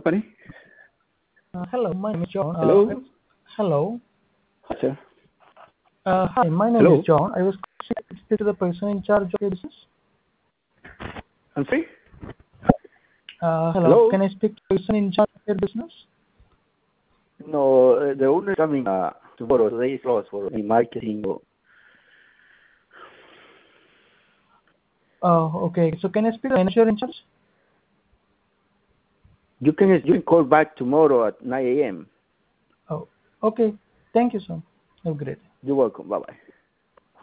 company? Hello, my name is John. Hello? Hello. Hi, sir. Hi, my name Hello? is John. I was calling to speak to the person in charge of your business. I'm sorry? Hello. Hello? Can I speak to the person in charge of your business? No, the owner is coming tomorrow. Today is closed for the marketing. Okay. So can I speak to the manager in charge? You can call back tomorrow at 9 a.m. Oh, okay. Thank you, sir. Have a great day. You're welcome. Bye-bye.